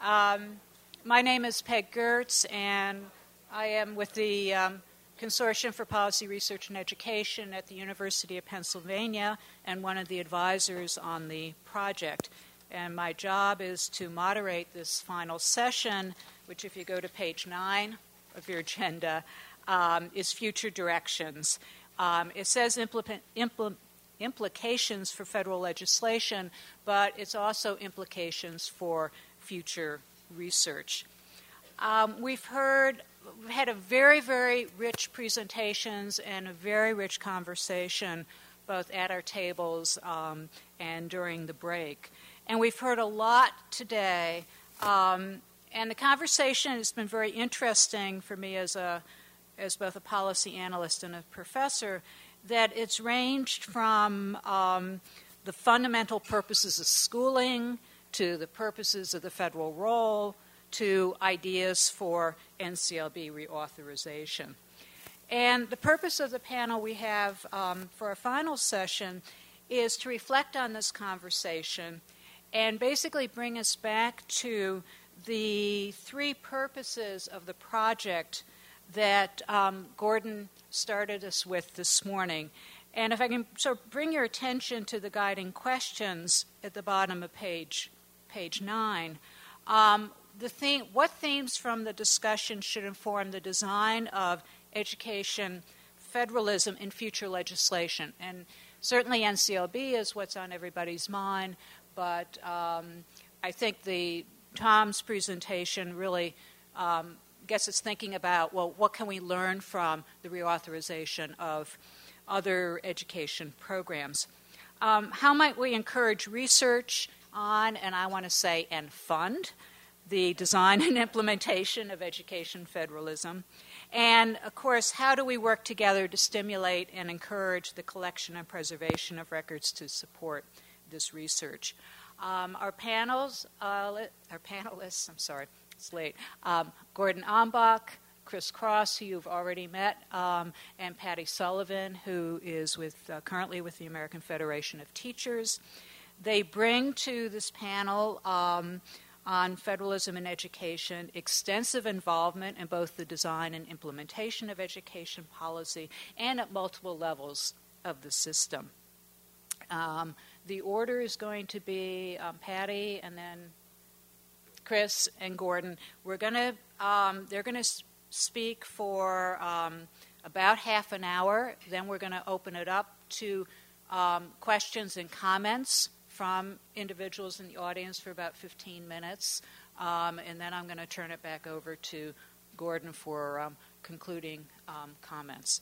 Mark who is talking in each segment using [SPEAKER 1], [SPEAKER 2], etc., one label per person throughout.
[SPEAKER 1] My name is Peg Gertz, and I am with the Consortium for Policy Research and Education at the University of Pennsylvania and one of the advisors on the project. And my job is to moderate this final session, which, if you go to page 9 of your agenda, is Future Directions. It says implications for federal legislation, but it's also implications for future research. We've had a very, very rich presentations and a very rich conversation both at our tables and during the break. And we've heard a lot today, and the conversation has been very interesting for me as both a policy analyst and a professor, that it's ranged from the fundamental purposes of schooling to the purposes of the federal role to ideas for NCLB reauthorization. And the purpose of the panel we have for our final session is to reflect on this conversation and basically bring us back to the three purposes of the project that Gordon started us with this morning. And if I can sort of bring your attention to the guiding questions at the bottom of page 9, what themes from the discussion should inform the design of education federalism in future legislation? And certainly NCLB is what's on everybody's mind, but I think Tom's presentation really gets us thinking about, well, what can we learn from the reauthorization of other education programs? How might we encourage research on, and I want to say, and fund, the design and implementation of education federalism? And, of course, how do we work together to stimulate and encourage the collection and preservation of records to support this research? Our panelists, it's late, Gordon Ambach, Chris Cross, who you've already met, and Patty Sullivan, who is currently with the American Federation of Teachers. They bring to this panel on federalism in education extensive involvement in both the design and implementation of education policy and at multiple levels of the system. The order is going to be Patty and then Chris and Gordon. They're going to speak for about half an hour. Then we're going to open it up to questions and comments from individuals in the audience for about 15 minutes. And then I'm going to turn it back over to Gordon for concluding comments.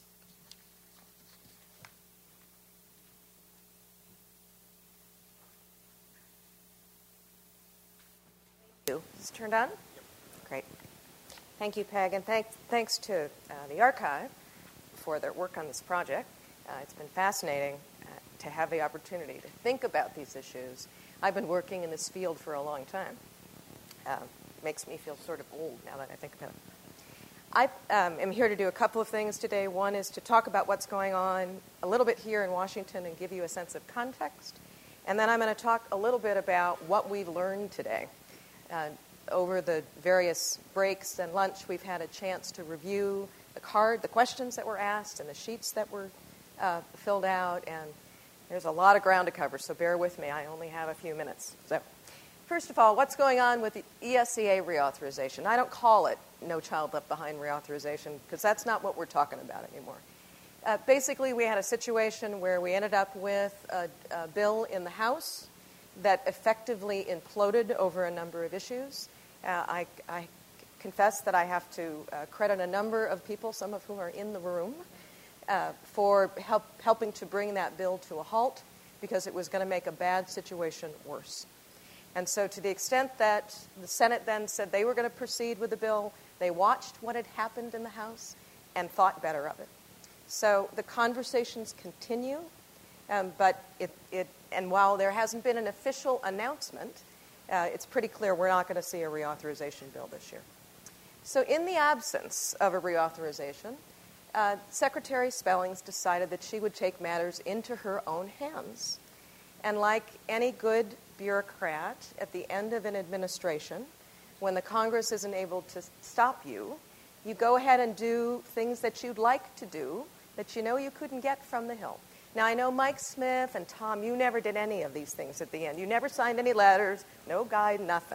[SPEAKER 2] Is it turned on? Great. Thank you, Peg, and thanks to the Archive for their work on this project. It's been fascinating to have the opportunity to think about these issues. I've been working in this field for a long time. Makes me feel sort of old now that I think about it. I am here to do a couple of things today. One is to talk about what's going on a little bit here in Washington and give you a sense of context. And then I'm going to talk a little bit about what we've learned today. Over the various breaks and lunch, we've had a chance to review the questions that were asked and the sheets that were filled out, and there's a lot of ground to cover, so bear with me. I only have a few minutes. So, first of all, what's going on with the ESEA reauthorization? I don't call it No Child Left Behind reauthorization because that's not what we're talking about anymore. Basically, we had a situation where we ended up with a bill in the House that effectively imploded over a number of issues. I confess that I have to credit a number of people, some of whom are in the room, for helping to bring that bill to a halt because it was going to make a bad situation worse. And so to the extent that the Senate then said they were going to proceed with the bill, they watched what had happened in the House and thought better of it. So the conversations continue, but and while there hasn't been an official announcement, it's pretty clear we're not going to see a reauthorization bill this year. So in the absence of a reauthorization, Secretary Spellings decided that she would take matters into her own hands. And like any good bureaucrat at the end of an administration, when the Congress isn't able to stop you, you go ahead and do things that you'd like to do that you know you couldn't get from the Hill. Now, I know Mike Smith and Tom, you never did any of these things at the end. You never signed any letters, no guide, nothing.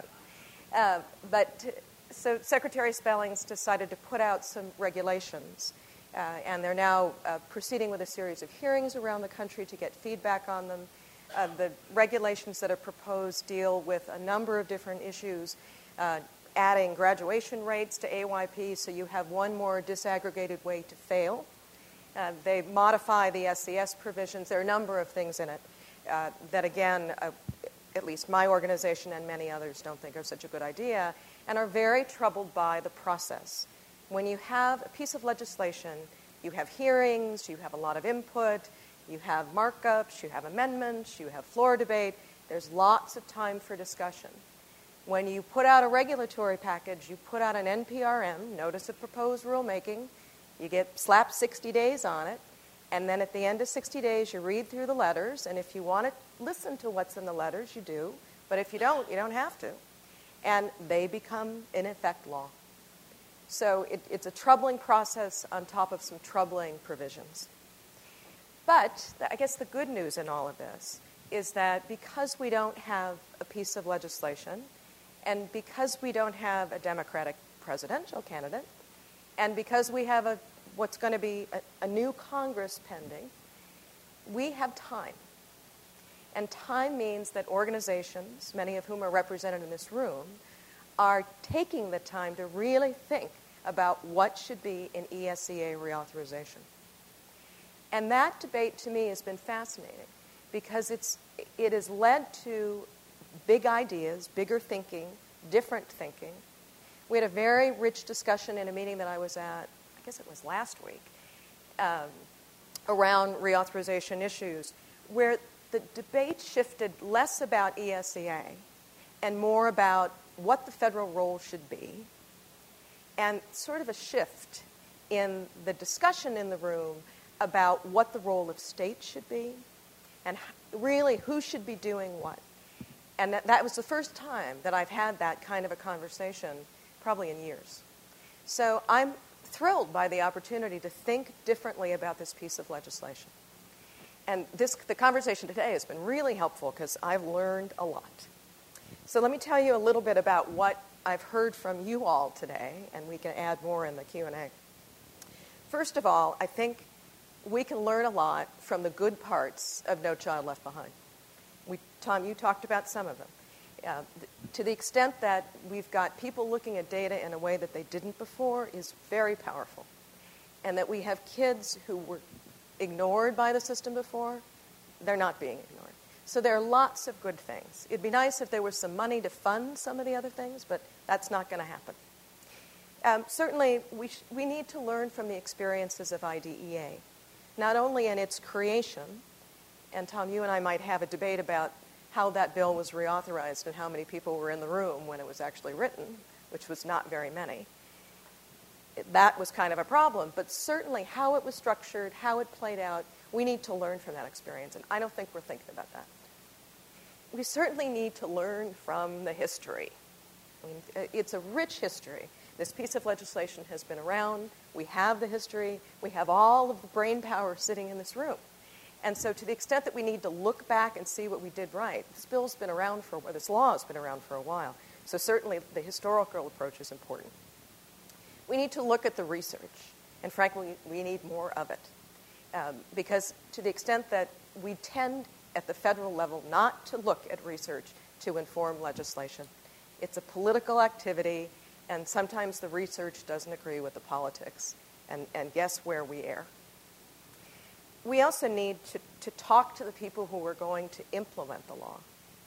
[SPEAKER 2] So Secretary Spellings decided to put out some regulations, and they're now proceeding with a series of hearings around the country to get feedback on them. The regulations that are proposed deal with a number of different issues, adding graduation rates to AYP so you have one more disaggregated way to fail. They modify the SES provisions. There are a number of things in it that, again, at least my organization and many others don't think are such a good idea and are very troubled by the process. When you have a piece of legislation, you have hearings, you have a lot of input, you have markups, you have amendments, you have floor debate. There's lots of time for discussion. When you put out a regulatory package, you put out an NPRM, Notice of Proposed Rulemaking. You get slapped 60 days on it, and then at the end of 60 days, you read through the letters, and if you want to listen to what's in the letters, you do. But if you don't have to. And they become, in effect, law. So it's a troubling process on top of some troubling provisions. But I guess the good news in all of this is that because we don't have a piece of legislation, and because we don't have a Democratic presidential candidate, and because we have what's going to be a new Congress pending, we have time. And time means that organizations, many of whom are represented in this room, are taking the time to really think about what should be in ESEA reauthorization. And that debate, to me, has been fascinating because it has led to big ideas, bigger thinking, different thinking. We had a very rich discussion in a meeting that I was at, I guess it was last week, around reauthorization issues, where the debate shifted less about ESEA and more about what the federal role should be, and sort of a shift in the discussion in the room about what the role of states should be and really who should be doing what. And that was the first time that I've had that kind of a conversation probably in years. So I'm thrilled by the opportunity to think differently about this piece of legislation. And the conversation today has been really helpful because I've learned a lot. So let me tell you a little bit about what I've heard from you all today, and we can add more in the Q&A. First of all, I think we can learn a lot from the good parts of No Child Left Behind. Tom, you talked about some of them. To the extent that we've got people looking at data in a way that they didn't before is very powerful. And that we have kids who were ignored by the system before, they're not being ignored. So there are lots of good things. It'd be nice if there was some money to fund some of the other things, but that's not going to happen. Certainly, we need to learn from the experiences of IDEA, not only in its creation, and Tom, you and I might have a debate about how that bill was reauthorized and how many people were in the room when it was actually written, which was not very many. That was kind of a problem, but certainly how it was structured, how it played out, we need to learn from that experience, and I don't think we're thinking about that. We certainly need to learn from the history. I mean, it's a rich history. This piece of legislation has been around. We have the history. We have all of the brain power sitting in this room. And so to the extent that we need to look back and see what we did right, this law has been around for a while. So certainly the historical approach is important. We need to look at the research, and frankly, we need more of it. Because to the extent that we tend at the federal level not to look at research to inform legislation, it's a political activity, and sometimes the research doesn't agree with the politics, and guess where we err. We also need to talk to the people who are going to implement the law.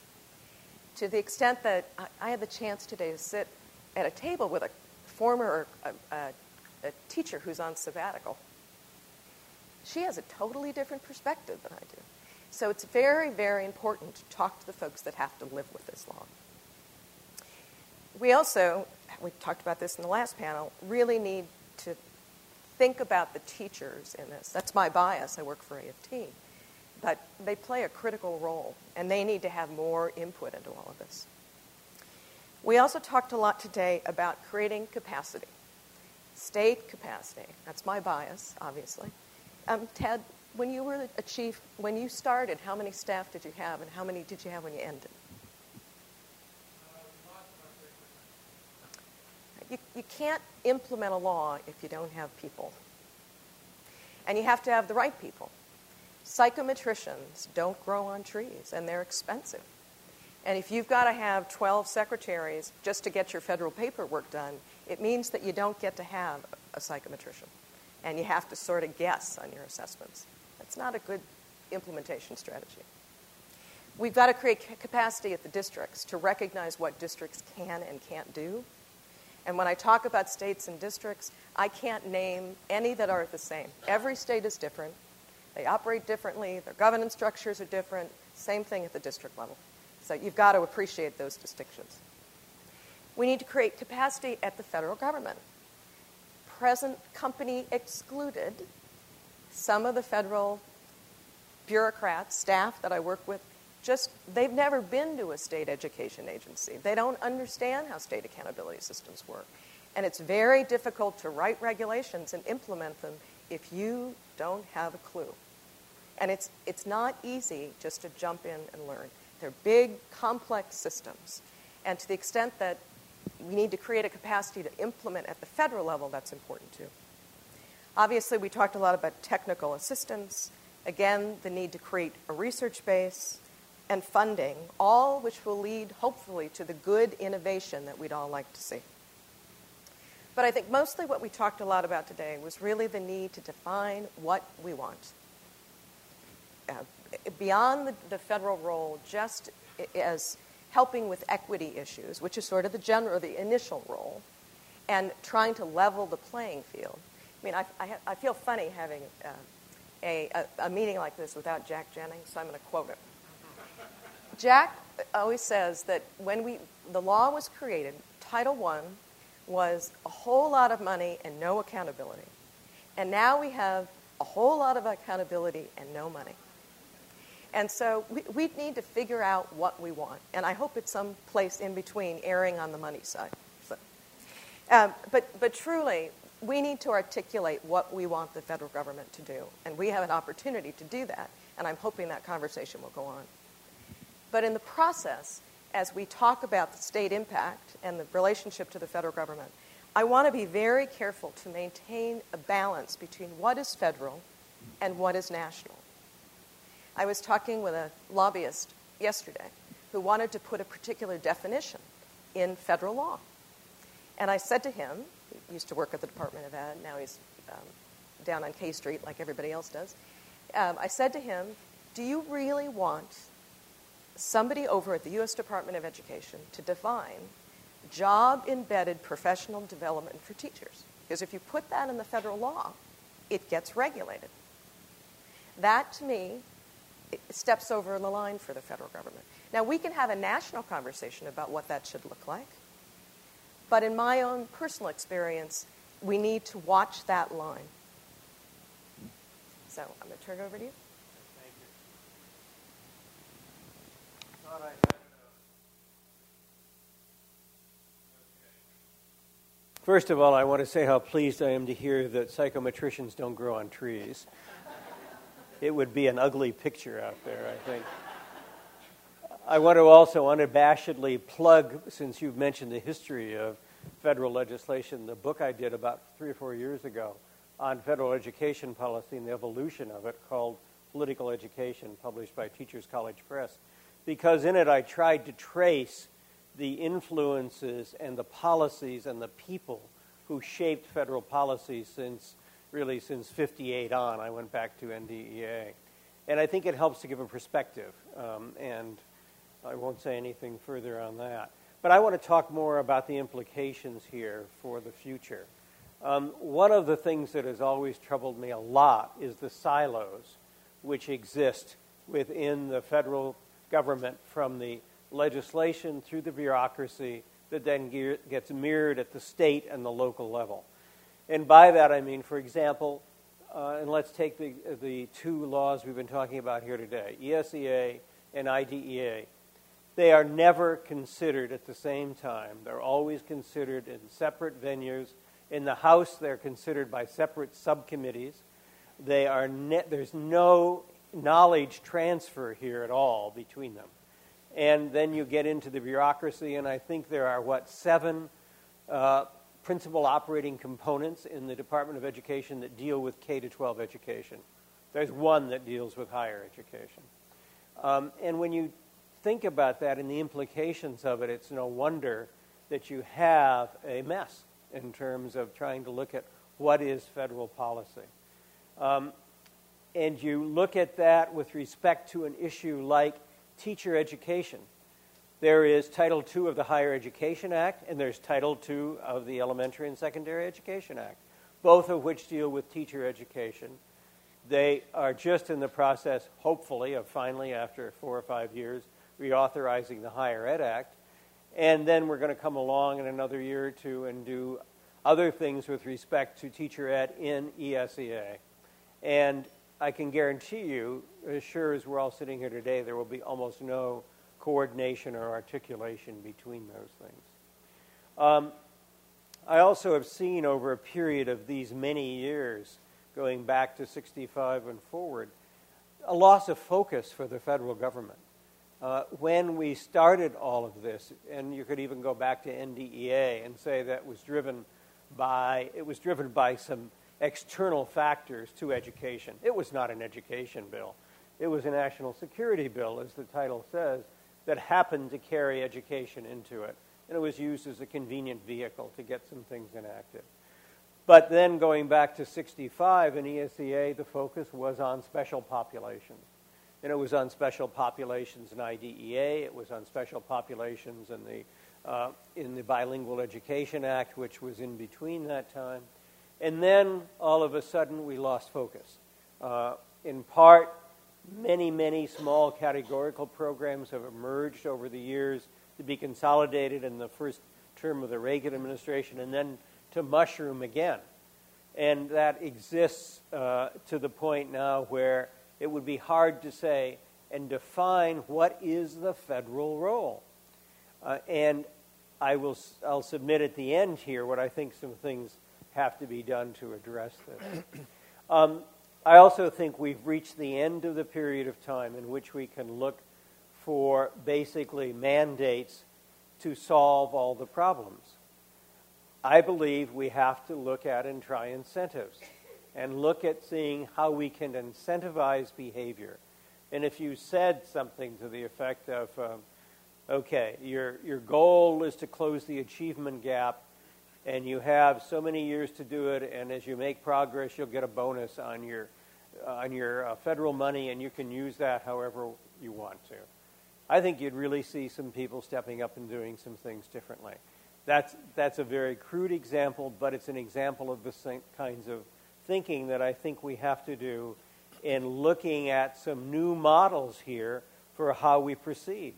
[SPEAKER 2] To the extent that I had the chance today to sit at a table with a former a teacher who's on sabbatical. She has a totally different perspective than I do. So it's very, very important to talk to the folks that have to live with this law. We also, we talked about this in the last panel, really need to think about the teachers in this. That's my bias. I work for AFT. But they play a critical role, and they need to have more input into all of this. We also talked a lot today about creating capacity, state capacity. That's my bias, obviously. Ted, when you were a chief, when you started, how many staff did you have, and how many did you have when you ended? You can't implement a law if you don't have people. And you have to have the right people. Psychometricians don't grow on trees, and they're expensive. And if you've got to have 12 secretaries just to get your federal paperwork done, it means that you don't get to have a psychometrician. And you have to sort of guess on your assessments. That's not a good implementation strategy. We've got to create capacity at the districts to recognize what districts can and can't do. And when I talk about states and districts, I can't name any that are the same. Every state is different. They operate differently. Their governance structures are different. Same thing at the district level. So you've got to appreciate those distinctions. We need to create capacity at the federal government. Present company excluded, some of the federal bureaucrats, staff that I work with, they've never been to a state education agency. They don't understand how state accountability systems work. And it's very difficult to write regulations and implement them if you don't have a clue. And it's not easy just to jump in and learn. They're big, complex systems. And to the extent that we need to create a capacity to implement at the federal level, that's important too. Obviously, we talked a lot about technical assistance. Again, the need to create a research base and funding, all which will lead, hopefully, to the good innovation that we'd all like to see. But I think mostly what we talked a lot about today was really the need to define what we want. Beyond the federal role, just as helping with equity issues, which is sort of the initial role, and trying to level the playing field. I mean, I feel funny having a meeting like this without Jack Jennings, so I'm going to quote him. Jack always says that when the law was created, Title I was a whole lot of money and no accountability. And now we have a whole lot of accountability and no money. And so we need to figure out what we want. And I hope it's some place in between, erring on the money side. So, but truly, we need to articulate what we want the federal government to do. And we have an opportunity to do that. And I'm hoping that conversation will go on. But in the process, as we talk about the state impact and the relationship to the federal government, I want to be very careful to maintain a balance between what is federal and what is national. I was talking with a lobbyist yesterday who wanted to put a particular definition in federal law. And I said to him, he used to work at the Department of Ed, now he's down on K Street like everybody else does. I said to him, do you really want somebody over at the U.S. Department of Education to define job-embedded professional development for teachers? Because if you put that in the federal law, it gets regulated. That, to me, it steps over the line for the federal government. Now, we can have a national conversation about what that should look like. But in my own personal experience, we need to watch that line. So I'm going to turn it over to you.
[SPEAKER 3] Thank you. Thought I had First of all, I want to say how pleased I am to hear that psychometricians don't grow on trees. It would be an ugly picture out there, I think. I want to also unabashedly plug, since you've mentioned the history of federal legislation, the book I did about 3 or 4 years ago on federal education policy and the evolution of it, called Political Education, published by Teachers College Press. Because in it I tried to trace the influences and the policies and the people who shaped federal policy since 58 on. I went back to NDEA. And I think it helps to give a perspective, and I won't say anything further on that. But I want to talk more about the implications here for the future. One of the things that has always troubled me a lot is the silos which exist within the federal government, from the legislation through the bureaucracy that then gets mirrored at the state and the local level. And by that I mean, for example, and let's take the 2 laws we've been talking about here today, ESEA and IDEA. they are never considered at the same time. They're always considered in separate venues. In the House, they're considered by separate subcommittees. There's no knowledge transfer here at all between them. And then you get into the bureaucracy, and I think there are, 7 principal operating components in the Department of Education that deal with K-12 education. There's one that deals with higher education. And when you think about that and the implications of it, it's no wonder that you have a mess in terms of trying to look at what is federal policy. And you look at that with respect to an issue like teacher education. There is Title II of the Higher Education Act, and there's Title II of the Elementary and Secondary Education Act, both of which deal with teacher education. They are just in the process, hopefully, of finally, after 4 or 5 years, reauthorizing the Higher Ed Act. And then we're going to come along in another year or two and do other things with respect to teacher ed in ESEA. And I can guarantee you, as sure as we're all sitting here today, there will be almost no coordination or articulation between those things. I also have seen over a period of these many years, going back to 65 and forward, a loss of focus for the federal government. When we started all of this, and you could even go back to NDEA and say that it was driven by some external factors to education. It was not an education bill. It was a national security bill, as the title says, that happened to carry education into it. And it was used as a convenient vehicle to get some things enacted. But then going back to 65 in ESEA, the focus was on special populations. And it was on special populations in IDEA. It was on special populations in the Bilingual Education Act, which was in between that time. And then, all of a sudden, we lost focus. In part, many, many small categorical programs have emerged over the years to be consolidated in the first term of the Reagan administration and then to mushroom again. And that exists to the point now where it would be hard to say and define what is the federal role. And I'll submit at the end here what I think some things have to be done to address this. I also think we've reached the end of the period of time in which we can look for basically mandates to solve all the problems. I believe we have to look at and try incentives and look at seeing how we can incentivize behavior. And if you said something to the effect of, okay, your goal is to close the achievement gap, and you have so many years to do it, and as you make progress, you'll get a bonus on your federal money, and you can use that however you want to. I think you'd really see some people stepping up and doing some things differently. That's a very crude example, but it's an example of the same kinds of thinking that I think we have to do in looking at some new models here for how we proceed.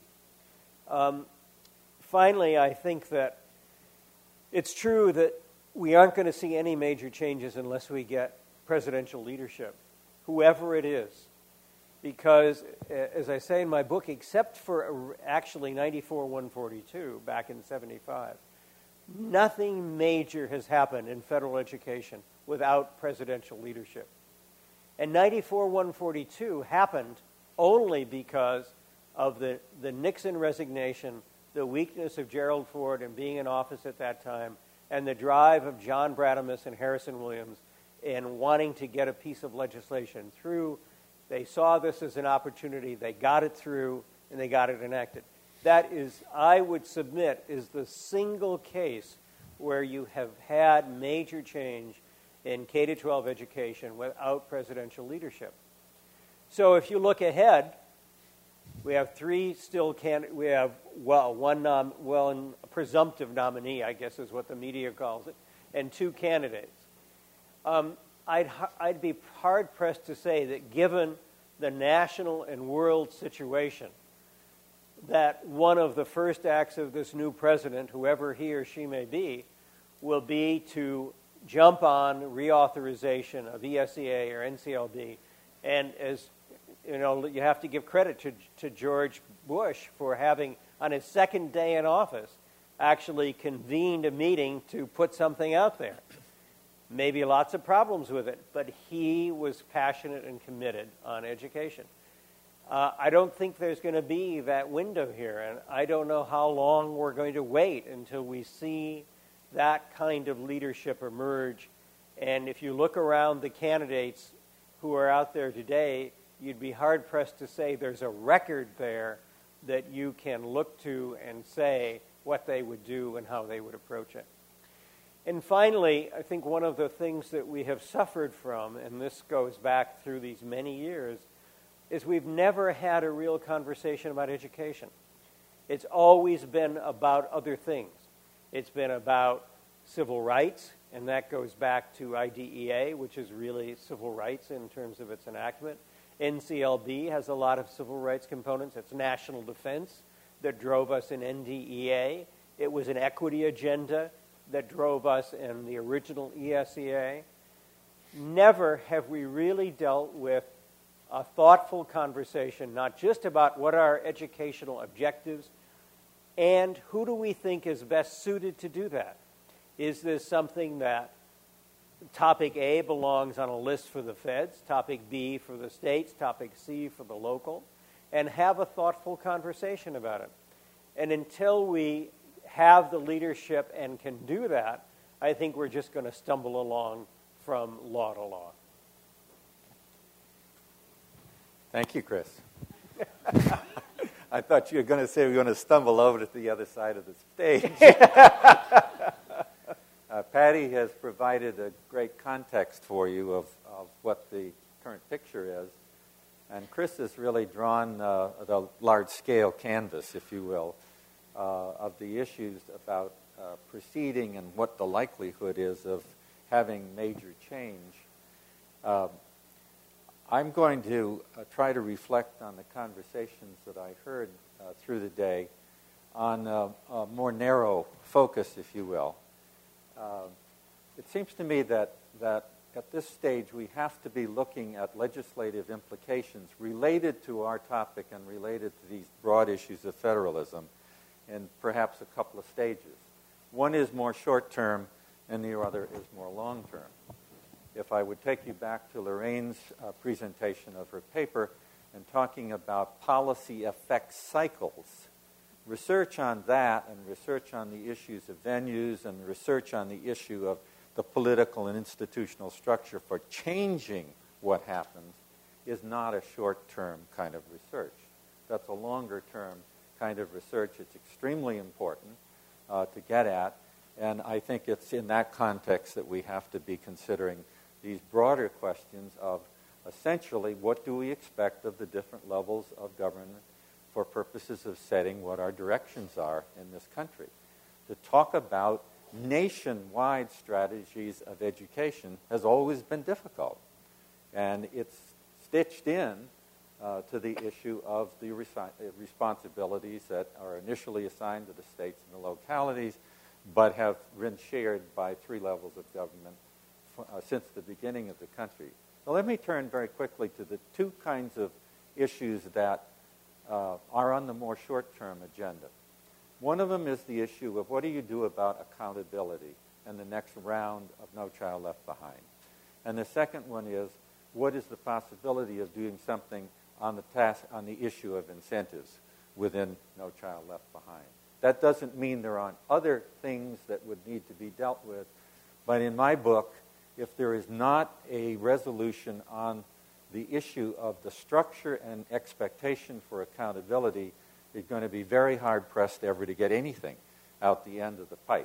[SPEAKER 3] Finally, I think that it's true that we aren't going to see any major changes unless we get presidential leadership, whoever it is. Because, as I say in my book, except for actually 94-142 back in 75, nothing major has happened in federal education without presidential leadership. And 94-142 happened only because of the Nixon resignation, the weakness of Gerald Ford in being in office at that time, and the drive of John Bradamus and Harrison Williams in wanting to get a piece of legislation through. They saw this as an opportunity, they got it through, and they got it enacted. That is, I would submit, is the single case where you have had major change in K-12 education without presidential leadership. So if you look ahead, we have three still we have, one presumptive nominee, I guess is what the media calls it, and two candidates. I'd be hard-pressed to say that given the national and world situation, that one of the first acts of this new president, whoever he or she may be, will be to jump on reauthorization of ESEA or NCLB. And as you know, you have to give credit to George Bush for having on his second day in office, actually convened a meeting to put something out there. Maybe lots of problems with it, but he was passionate and committed on education. I don't think there's going to be that window here, and I don't know how long we're going to wait until we see that kind of leadership emerge. And if you look around the candidates who are out there today, you'd be hard-pressed to say there's a record there that you can look to and say what they would do and how they would approach it. And finally, I think one of the things that we have suffered from, and this goes back through these many years, is we've never had a real conversation about education. It's always been about other things. It's been about civil rights, and that goes back to IDEA, which is really civil rights in terms of its enactment. NCLB has a lot of civil rights components. It's national defense that drove us in NDEA. It was an equity agenda that drove us in the original ESEA. Never have we really dealt with a thoughtful conversation, not just about what are our educational objectives, and who do we think is best suited to do that? Is this something that topic A belongs on a list for the feds, topic B for the states, topic C for the local, and have a thoughtful conversation about it? And until we have the leadership and can do that, I think we're just going to stumble along from law to law.
[SPEAKER 4] Thank you, Chris. I thought you were going to say we were going to stumble over to the other side of the stage. Patty has provided a great context for you of what the current picture is. And Chris has really drawn the large-scale canvas, if you will, of the issues about proceeding and what the likelihood is of having major change. I'm going to try to reflect on the conversations that I heard through the day on a more narrow focus, if you will. It seems to me that at this stage we have to be looking at legislative implications related to our topic and related to these broad issues of federalism in perhaps a couple of stages. One is more short-term and the other is more long-term. If I would take you back to Lorraine's presentation of her paper and talking about policy effect cycles, research on that and research on the issues of venues and research on the issue of the political and institutional structure for changing what happens is not a short-term kind of research. That's a longer-term kind of research. It's extremely important to get at, and I think it's in that context that we have to be considering these broader questions of essentially what do we expect of the different levels of government for purposes of setting what our directions are in this country. To talk about nationwide strategies of education has always been difficult, and it's stitched in to the issue of the responsibilities that are initially assigned to the states and the localities, but have been shared by three levels of government since the beginning of the country. So let me turn very quickly to the two kinds of issues that are on the more short-term agenda. One of them is the issue of what do you do about accountability and the next round of No Child Left Behind. And the second one is what is the possibility of doing something on the issue of incentives within No Child Left Behind. That doesn't mean there aren't other things that would need to be dealt with, but in my book, if there is not a resolution on the issue of the structure and expectation for accountability, you're going to be very hard-pressed ever to get anything out the end of the pipe.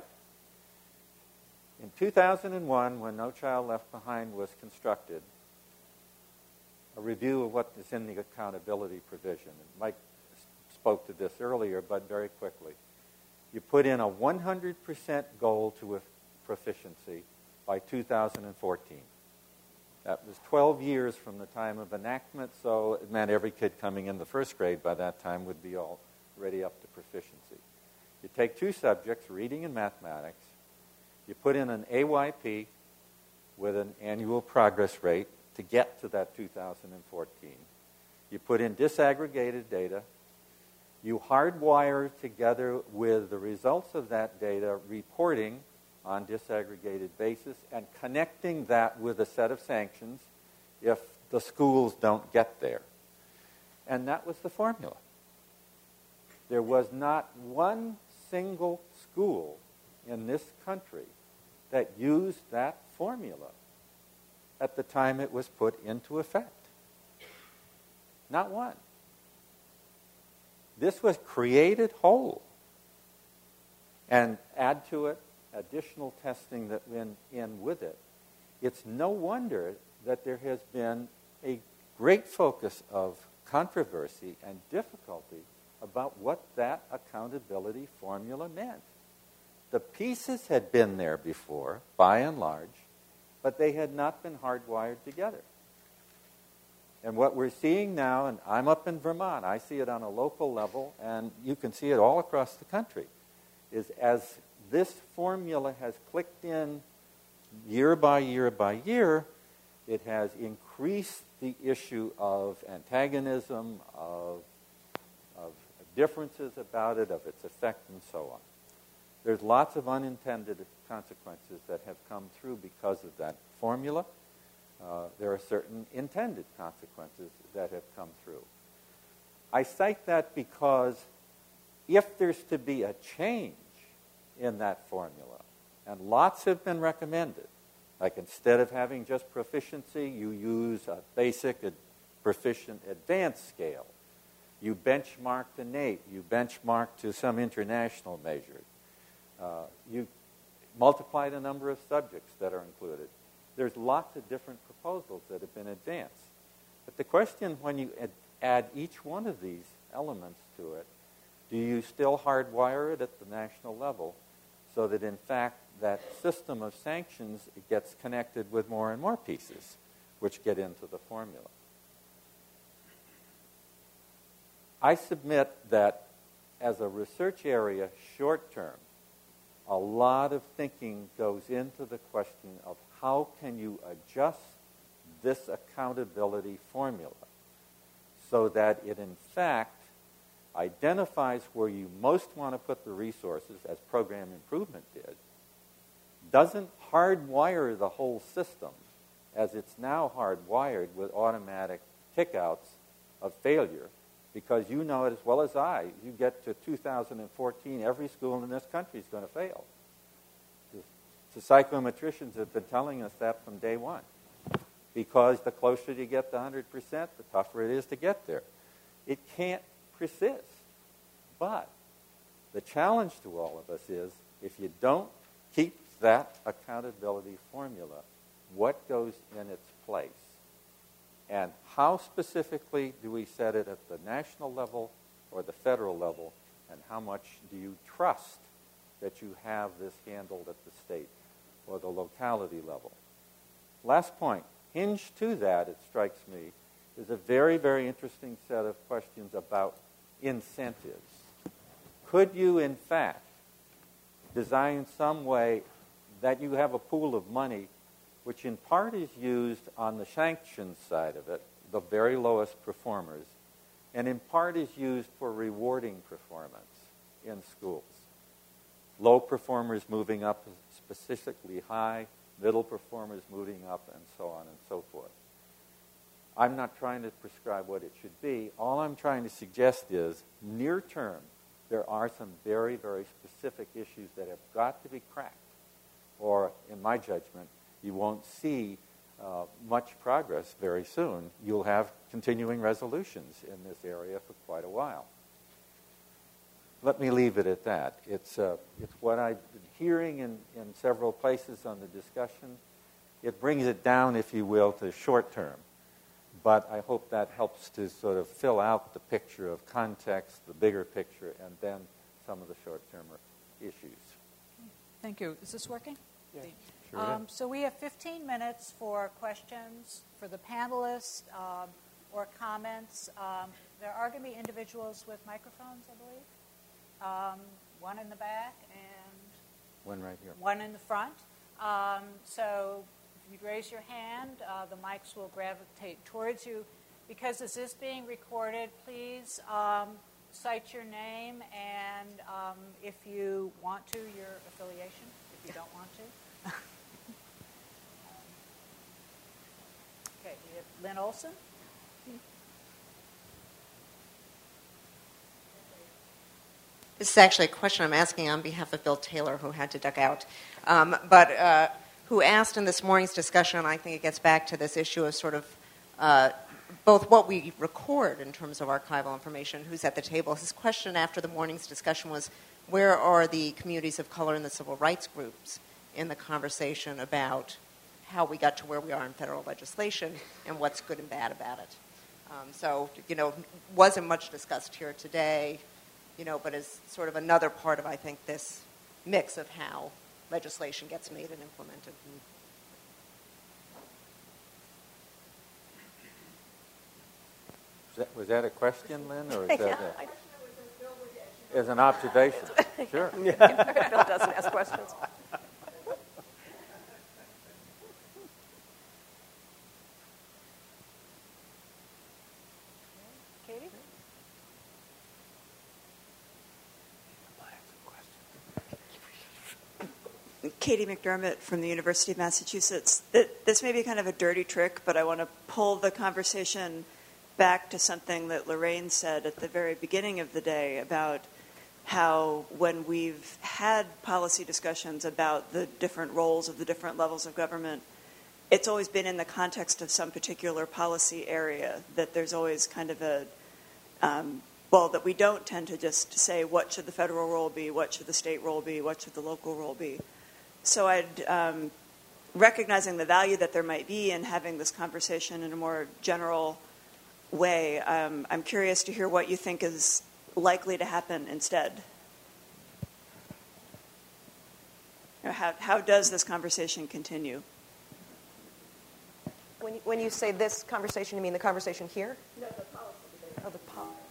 [SPEAKER 4] In 2001, when No Child Left Behind was constructed, a review of what is in the accountability provision. And Mike spoke to this earlier, but very quickly. You put in a 100% goal to proficiency by 2014. That was 12 years from the time of enactment, so it meant every kid coming in the first grade by that time would be already up to proficiency. You take two subjects, reading and mathematics. You put in an AYP with an annual progress rate to get to that 2014. You put in disaggregated data, You hardwire together with the results of that data reporting on disaggregated basis and connecting that with a set of sanctions if the schools don't get there. And that was the formula. There was not one single school in this country that used that formula at the time it was put into effect. Not one. This was created whole. And add to it additional testing that went in with it. It's no wonder that there has been a great focus of controversy and difficulty about what that accountability formula meant. The pieces had been there before, by and large, but they had not been hardwired together. And what we're seeing now, and I'm up in Vermont, I see it on a local level, and you can see it all across the country, is as this formula has clicked in year by year by year, it has increased the issue of antagonism, of differences about it, of its effect, and so on. There's lots of unintended consequences that have come through because of that formula. There are certain intended consequences that have come through. I cite that because if there's to be a change in that formula, and lots have been recommended, like instead of having just proficiency, you use a basic, proficient, advanced scale. You benchmark to NAEP. You benchmark to some international measures. You multiply the number of subjects that are included. There's lots of different proposals that have been advanced. But the question, when you add each one of these elements to it, do you still hardwire it at the national level so that, in fact, that system of sanctions gets connected with more and more pieces, which get into the formula? I submit that as a research area, short term, a lot of thinking goes into the question of how can you adjust this accountability formula so that it, in fact, identifies where you most want to put the resources, as program improvement did, doesn't hardwire the whole system as it's now hardwired with automatic kickouts of failure, because you know it as well as I, you get to 2014, every school in this country is going to fail. The psychometricians have been telling us that from day one, because the closer you get to 100%, the tougher it is to get there. It can't persist. But the challenge to all of us is, if you don't keep that accountability formula, what goes in its place? And how specifically do we set it at the national level or the federal level? And how much do you trust that you have this handled at the state or the locality level? Last point, hinged to that, it strikes me, is a very, very interesting set of questions about incentives. Could you, in fact, design some way that you have a pool of money which in part is used on the sanctions side of it, the very lowest performers, and in part is used for rewarding performance in schools? Low performers moving up specifically high, middle performers moving up, and so on and so forth. I'm not trying to prescribe what it should be. All I'm trying to suggest is, near term, there are some very, very specific issues that have got to be cracked, or, in my judgment, you won't see much progress very soon. You'll have continuing resolutions in this area for quite a while. Let me leave it at that. It's what I've been hearing in several places on the discussion. It brings it down, if you will, to short term. But I hope that helps to sort of fill out the picture of context, the bigger picture, and then some of the short-term issues.
[SPEAKER 1] Thank you. Is this working?
[SPEAKER 4] Yeah. Sure
[SPEAKER 1] so we have 15 minutes for questions for the panelists or comments. There are going to be individuals with microphones, I believe. One in the back and
[SPEAKER 4] one right here.
[SPEAKER 1] One in the front. So if you raise your hand, the mics will gravitate towards you. Because this is being recorded, please cite your name and, if you want to, your affiliation, if you don't want to. Okay, we have Lynn Olson.
[SPEAKER 5] This is actually a question I'm asking on behalf of Bill Taylor, who had to duck out, but who asked in this morning's discussion, and I think it gets back to this issue of sort of both what we record in terms of archival information, who's at the table. His question after the morning's discussion was, where are the communities of color and the civil rights groups in the conversation about how we got to where we are in federal legislation and what's good and bad about it? So, wasn't much discussed here today, but is sort of another part of, I think, this mix of how legislation gets made and implemented.
[SPEAKER 4] Was that a question, Lynn, or is that as an observation? Sure.
[SPEAKER 2] Bill doesn't ask questions. Katie?
[SPEAKER 6] Katie McDermott from the University of Massachusetts. This may be kind of a dirty trick, but I want to pull the conversation back to something that Lorraine said at the very beginning of the day about how when we've had policy discussions about the different roles of the different levels of government, it's always been in the context of some particular policy area, that there's always kind of a, that we don't tend to just say what should the federal role be, what should the state role be, what should the local role be. So I'd, recognizing the value that there might be in having this conversation in a more general way, I'm curious to hear what you think is likely to happen instead. How does this conversation continue?
[SPEAKER 2] When you say this conversation, you mean the conversation here? No, the policy debate. Oh, the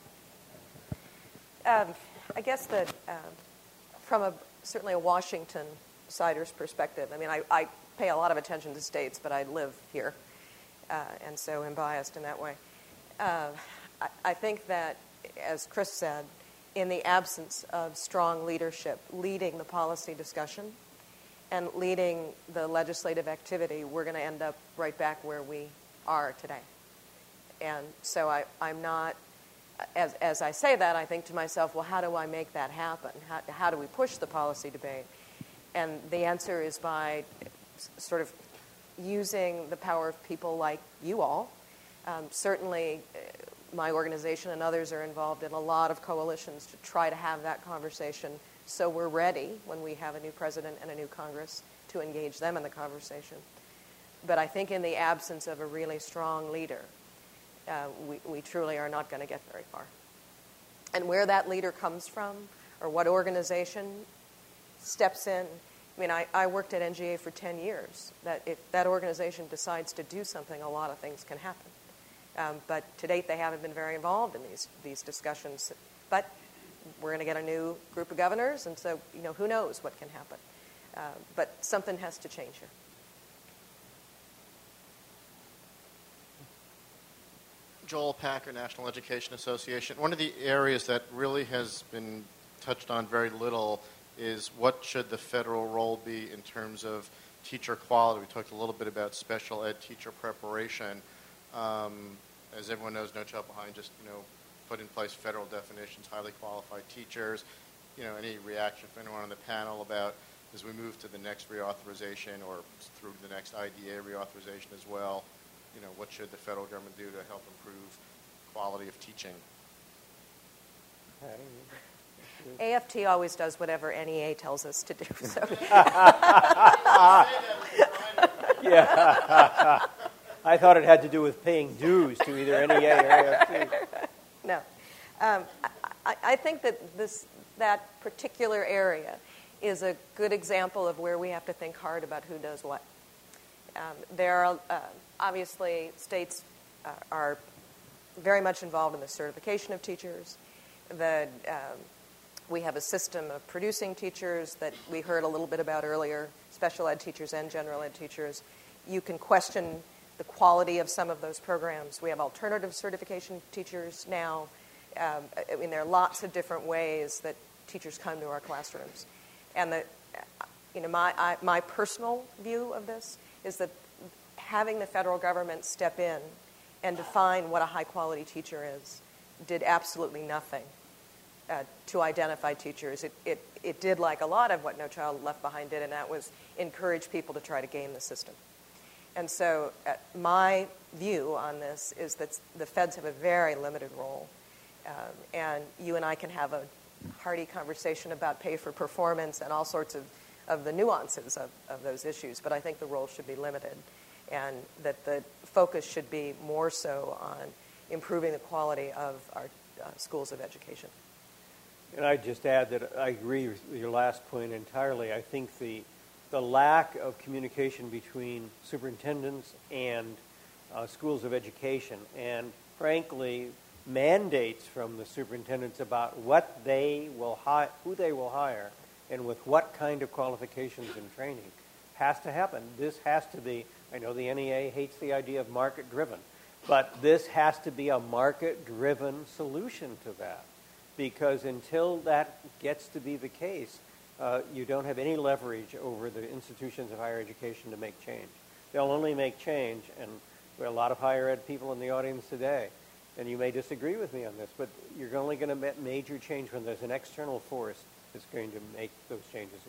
[SPEAKER 2] policy. I guess that from certainly a Washington sider's perspective, I mean, I pay a lot of attention to states, but I live here, and so I'm biased in that way. I think that, as Chris said, in the absence of strong leadership leading the policy discussion and leading the legislative activity, we're going to end up right back where we are today. And so I'm not, as I say that, I think to myself, well, how do I make that happen? How do we push the policy debate? And the answer is by sort of using the power of people like you all. Certainly, my organization and others are involved in a lot of coalitions to try to have that conversation so we're ready when we have a new president and a new Congress to engage them in the conversation. But I think in the absence of a really strong leader, we truly are not going to get very far. And where that leader comes from or what organization steps in, I mean, I worked at NGA for 10 years. That if that organization decides to do something, a lot of things can happen. But to date, they haven't been very involved in these discussions. But we're going to get a new group of governors, and so who knows what can happen. But something has to change here.
[SPEAKER 7] Joel Packer, National Education Association. One of the areas that really has been touched on very little is what should the federal role be in terms of teacher quality. We talked a little bit about special ed teacher preparation. As everyone knows, No Child Behind just put in place federal definitions, highly qualified teachers. Any reaction from anyone on the panel about as we move to the next reauthorization or through the next IDA reauthorization as well, what should the federal government do to help improve quality of teaching?
[SPEAKER 2] AFT always does whatever NEA tells us to do. So.
[SPEAKER 3] Yeah. I thought it had to do with paying dues to either NEA or AFT.
[SPEAKER 2] No. I think that that particular area is a good example of where we have to think hard about who does what. There are obviously states are very much involved in the certification of teachers. We have a system of producing teachers that we heard a little bit about earlier, special ed teachers and general ed teachers. You can question the quality of some of those programs. We have alternative certification teachers now. I mean, there are lots of different ways that teachers come to our classrooms. And my personal view of this is that having the federal government step in and define what a high-quality teacher is did absolutely nothing to identify teachers. It did like a lot of what No Child Left Behind did, and that was encourage people to try to game the system. And so my view on this is that the feds have a very limited role. And you and I can have a hearty conversation about pay for performance and all sorts of the nuances of those issues. But I think the role should be limited, and that the focus should be more so on improving the quality of our schools of education.
[SPEAKER 3] And I'd just add that I agree with your last point entirely. I think the lack of communication between superintendents and schools of education, and frankly, mandates from the superintendents about what they will who they will hire, and with what kind of qualifications and training, has to happen. This has to be, I know the NEA hates the idea of market-driven, but this has to be a market-driven solution to that. Because until that gets to be the case, you don't have any leverage over the institutions of higher education to make change. They'll only make change, and there are a lot of higher ed people in the audience today, and you may disagree with me on this, but you're only going to make major change when there's an external force that's going to make those changes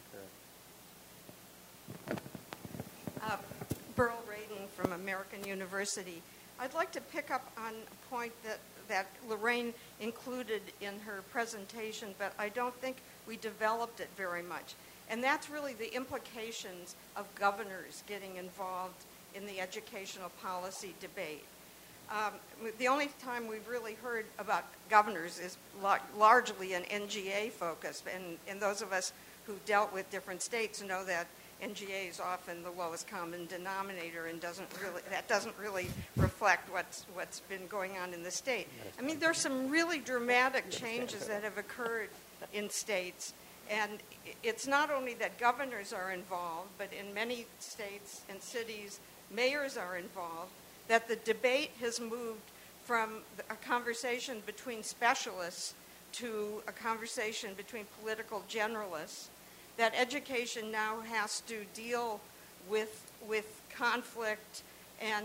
[SPEAKER 3] occur.
[SPEAKER 8] Burl Radin from American University. I'd like to pick up on a point that Lorraine included in her presentation, but I don't think we developed it very much. And that's really the implications of governors getting involved in the educational policy debate. The only time we've really heard about governors is largely an NGA focus, and those of us who dealt with different states know that NGA is often the lowest common denominator and doesn't really reflect what's been going on in the state. I mean, there's some really dramatic changes that have occurred in states, and it's not only that governors are involved, but in many states and cities, mayors are involved, that the debate has moved from a conversation between specialists to a conversation between political generalists, that education now has to deal with conflict and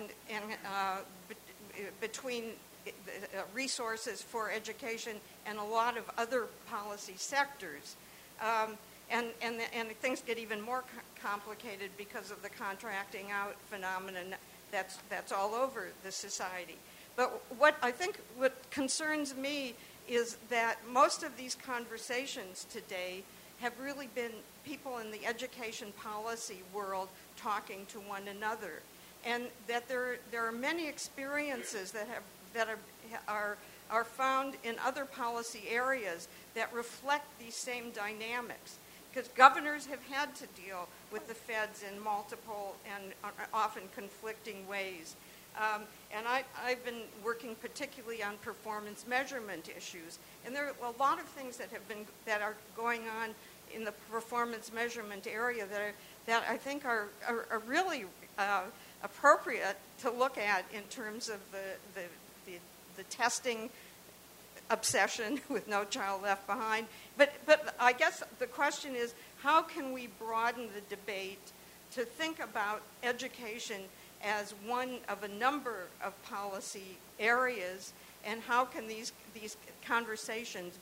[SPEAKER 8] between resources for education and a lot of other policy sectors. And things get even more complicated because of the contracting out phenomenon that's all over the society. But what concerns me is that most of these conversations today have really been people in the education policy world talking to one another, and that there are many experiences that are found in other policy areas that reflect these same dynamics. Because governors have had to deal with the feds in multiple and often conflicting ways. And I've been working particularly on performance measurement issues. And there are a lot of things that are going on in the performance measurement area that I think are really appropriate to look at in terms of the testing obsession with No Child Left Behind. But I guess the question is, how can we broaden the debate to think about education as one of a number of policy areas, and how can these conversations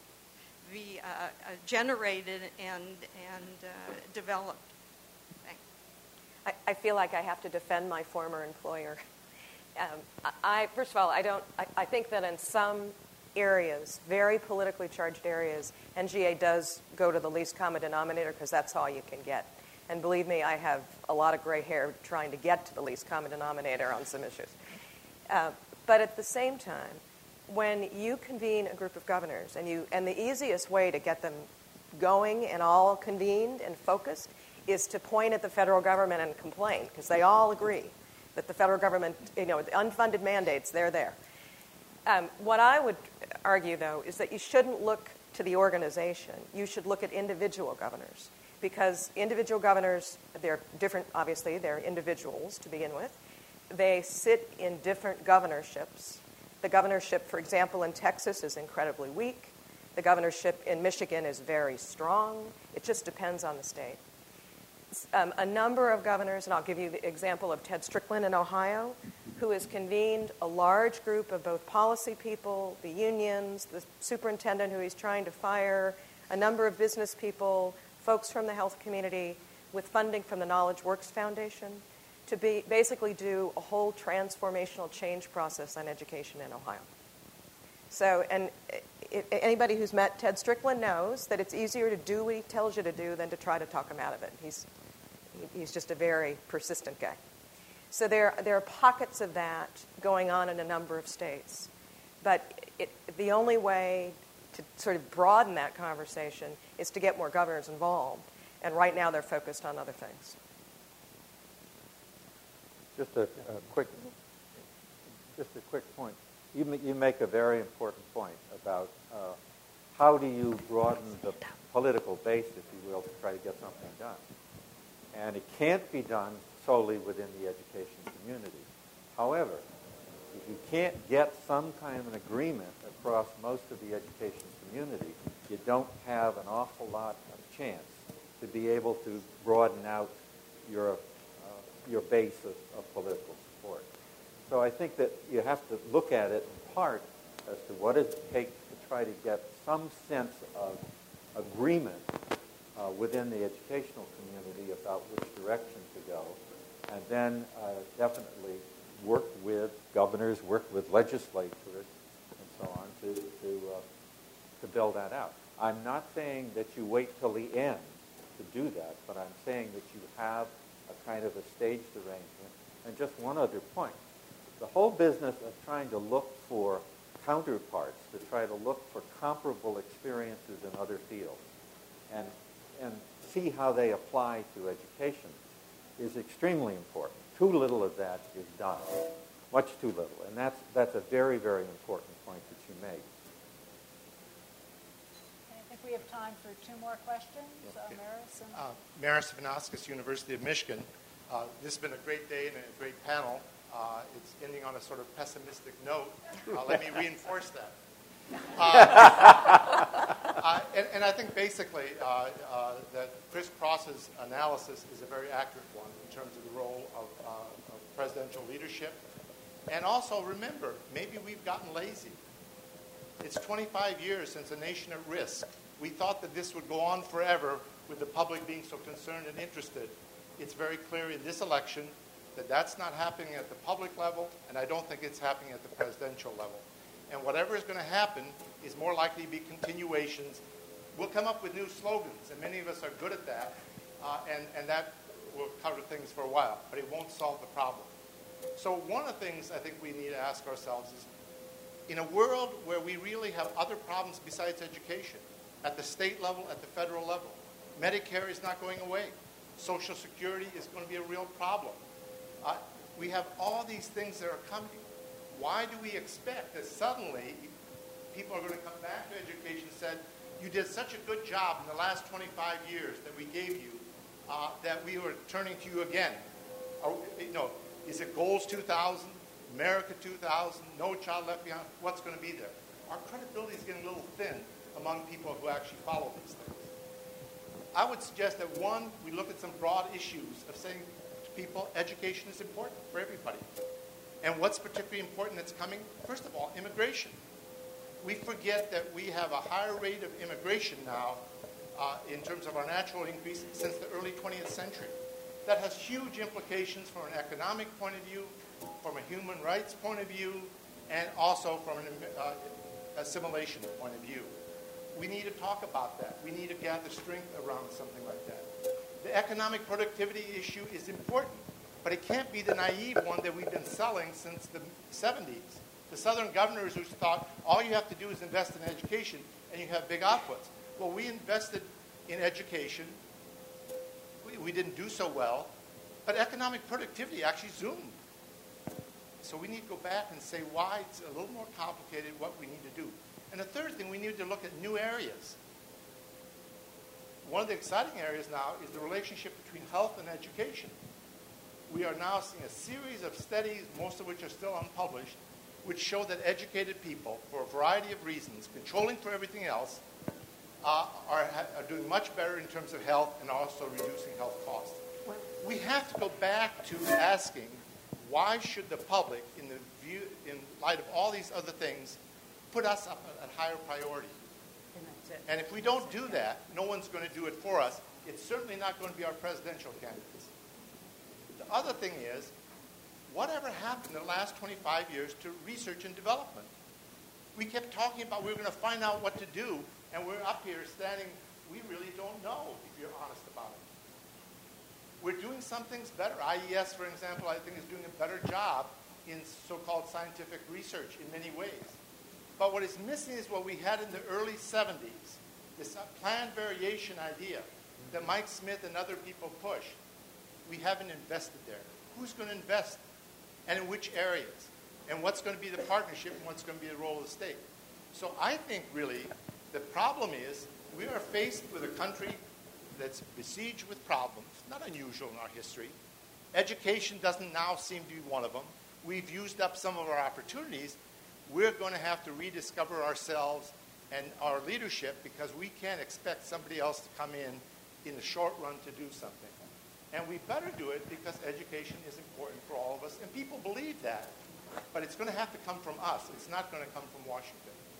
[SPEAKER 8] be generated and developed? Thanks.
[SPEAKER 2] I feel like I have to defend my former employer. First of all, I think that in some areas, very politically charged areas, NGA does go to the least common denominator because that's all you can get. And believe me, I have a lot of gray hair trying to get to the least common denominator on some issues. But at the same time, when you convene a group of governors, and the easiest way to get them going and all convened and focused is to point at the federal government and complain, because they all agree that the federal government, the unfunded mandates, they're there. What I would argue, though, is that you shouldn't look to the organization. You should look at individual governors, because individual governors, they're different, obviously, they're individuals to begin with. They sit in different governorships. The governorship, for example, in Texas is incredibly weak. The governorship in Michigan is very strong. It just depends on the state. A number of governors, and I'll give you the example of Ted Strickland in Ohio, who has convened a large group of both policy people, the unions, the superintendent who he's trying to fire, a number of business people, folks from the health community, with funding from the Knowledge Works Foundation, to basically do a whole transformational change process on education in Ohio. So, and anybody who's met Ted Strickland knows that it's easier to do what he tells you to do than to try to talk him out of it. He's just a very persistent guy. So there are pockets of that going on in a number of states. But the only way to sort of broaden that conversation is to get more governors involved. And right now they're focused on other things.
[SPEAKER 4] Just a quick point. You make a very important point about how do you broaden the political base, if you will, to try to get something done. And it can't be done solely within the education community. However, if you can't get some kind of an agreement across most of the education community, you don't have an awful lot of chance to be able to broaden out your base of political support. So I think that you have to look at it in part as to what it takes to try to get some sense of agreement within the educational community about which direction to go, and then definitely work with governors, work with legislators, and so on to build that out. I'm not saying that you wait till the end to do that, but I'm saying that you have a kind of a staged arrangement. And just one other point. The whole business of trying to look for counterparts, to try to look for comparable experiences in other fields, and see how they apply to education is extremely important. Too little of that is done, much too little. And that's a very, very important point that you make.
[SPEAKER 1] I think we have time for two more questions.
[SPEAKER 9] Okay.
[SPEAKER 1] Maris and...
[SPEAKER 9] Maris Vanauskas, University of Michigan. This has been a great day and a great panel. It's ending on a sort of pessimistic note. Let me reinforce that. And I think basically that Chris Cross's analysis is a very accurate one in terms of the role of presidential leadership. And also remember, maybe we've gotten lazy. It's 25 years since a nation at risk. We thought that this would go on forever with the public being so concerned and interested. It's very clear in this election that that's not happening at the public level, and I don't think it's happening at the presidential level. And whatever is going to happen is more likely to be continuations. We'll come up with new slogans, and many of us are good at that, and that will cover things for a while, but it won't solve the problem. So one of the things I think we need to ask ourselves is, in a world where we really have other problems besides education, at the state level, at the federal level, Medicare is not going away. Social Security is going to be a real problem. We have all these things that are coming. Why do we expect that suddenly people are going to come back to education and say, you did such a good job in the last 25 years that we gave you that we were turning to you again? Is it Goals 2000, America 2000, No Child Left Behind? What's going to be there? Our credibility is getting a little thin among people who actually follow these things. I would suggest that, one, we look at some broad issues of saying to people, education is important for everybody. And what's particularly important that's coming? First of all, immigration. We forget that we have a higher rate of immigration now in terms of our natural increase since the early 20th century. That has huge implications from an economic point of view, from a human rights point of view, and also from an assimilation point of view. We need to talk about that. We need to gather strength around something like that. The economic productivity issue is important, but it can't be the naive one that we've been selling since the 70s. The Southern governors who thought all you have to do is invest in education and you have big outputs. Well, we invested in education. We didn't do so well, but economic productivity actually zoomed. So we need to go back and say why it's a little more complicated, what we need to do. And the third thing, we need to look at new areas. One of the exciting areas now is the relationship between health and education. We are now seeing a series of studies, most of which are still unpublished, which show that educated people, for a variety of reasons, controlling for everything else, are doing much better in terms of health and also reducing health costs. We have to go back to asking, why should the public, in light of all these other things, put us up at higher priority? And if we don't do that, no one's going to do it for us. It's certainly not going to be our presidential candidates. The other thing is, whatever happened in the last 25 years to research and development? We kept talking about we were going to find out what to do, and we're up here standing, we really don't know, if you're honest about it. We're doing some things better. IES, for example, I think is doing a better job in so-called scientific research in many ways. But what is missing is what we had in the early 70s, this planned variation idea that Mike Smith and other people pushed. We haven't invested there. Who's going to invest? And in which areas? And what's going to be the partnership and what's going to be the role of the state? So I think really the problem is we are faced with a country that's besieged with problems, not unusual in our history. Education doesn't now seem to be one of them. We've used up some of our opportunities. We're going to have to rediscover ourselves and our leadership because we can't expect somebody else to come in the short run to do something. And we better do it because education is important for all of us. And people believe that. But it's going to have to come from us. It's not going to come from Washington.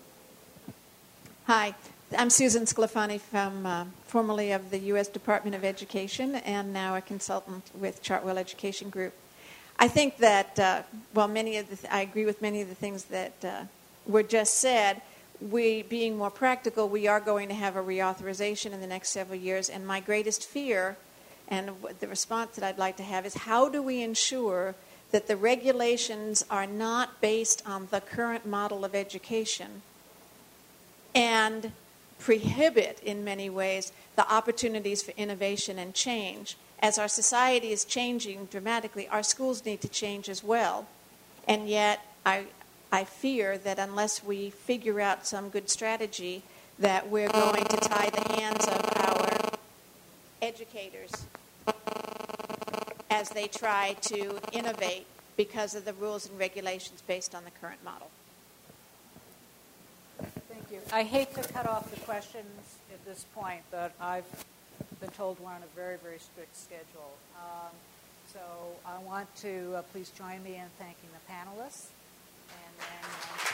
[SPEAKER 10] Hi, I'm Susan Sclafani, from formerly of the U.S. Department of Education and now a consultant with Chartwell Education Group. I think that, I agree with many of the things that were just said. We, being more practical, we are going to have a reauthorization in the next several years, and my greatest fear and the response that I'd like to have is how do we ensure that the regulations are not based on the current model of education and prohibit, in many ways, the opportunities for innovation and change. As our society is changing dramatically, our schools need to change as well. And yet, I fear that unless we figure out some good strategy, that we're going to tie the hands of our educators as they try to innovate because of the rules and regulations based on the current model.
[SPEAKER 1] Thank you. I hate to cut off the questions at this point, but I've been told we're on a very, very strict schedule. So I want to please join me in thanking the panelists. And then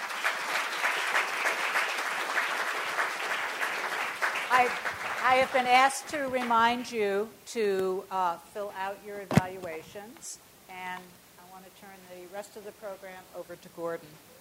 [SPEAKER 1] I have been asked to remind you to fill out your evaluations, and I want to turn the rest of the program over to Gordon.